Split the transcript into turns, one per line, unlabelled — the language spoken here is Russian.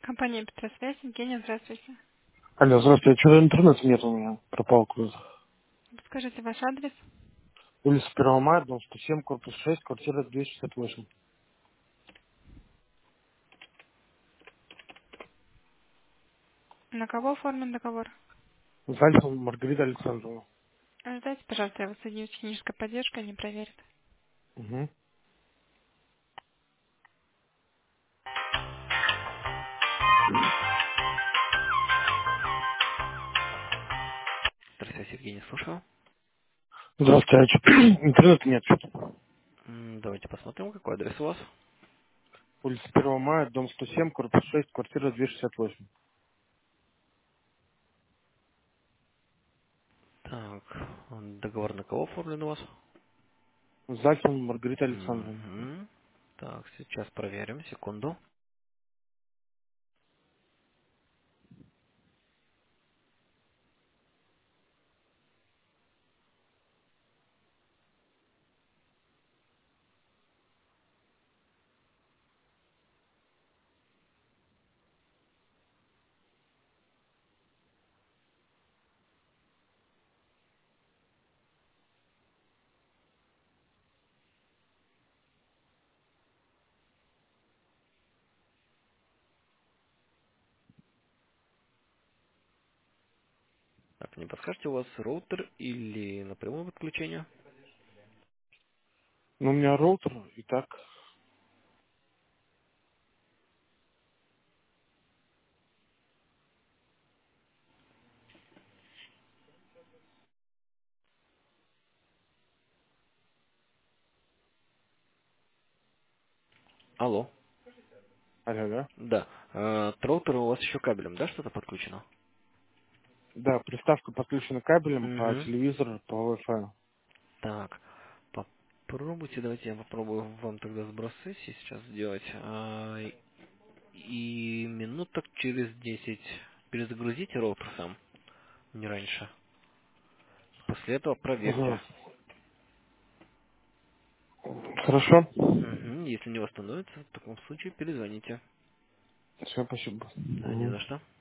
Компания Петросвязь. Евгения, здравствуйте.
Алло, здравствуйте. Что-то интернет нет у меня. Пропал куда-то.
Скажите ваш адрес.
Улица 1 мая, дом 107, корпус 6, квартира 268.
На кого оформлен договор?
Зальцева Маргарита Александровна.
Ждайте, пожалуйста, я вас соединю с технической поддержкой, они проверят.
Угу.
Здравствуйте, Евгений, слушаю.
Здравствуйте. А что? Интернета нет что-то.
Давайте посмотрим, какой адрес у вас.
Улица 1 мая, дом 107, корпус 6, квартира 268.
Так, договор на кого оформлен у вас?
Зальцева Маргарита Александровна.
Мгм. Так, сейчас проверим, секунду. Так, не подскажете, у вас роутер или напрямую подключение?
Ну, у меня роутер и так.
Алло.
Алло, да?
Да. К роутеру у вас еще кабелем, да, что-то подключено?
Да, приставка подключена кабелем по
Угу.
телевизору, по Wi-Fi.
Так, попробуйте, давайте я попробую вам тогда сброс сессии сейчас сделать. И минуток через 10 перезагрузите роутер сам, не раньше. После этого проверьте.
Ага. Хорошо.
Мгм, если не восстановится, в таком случае перезвоните.
Все, спасибо.
Да, не
Мгм.
за что.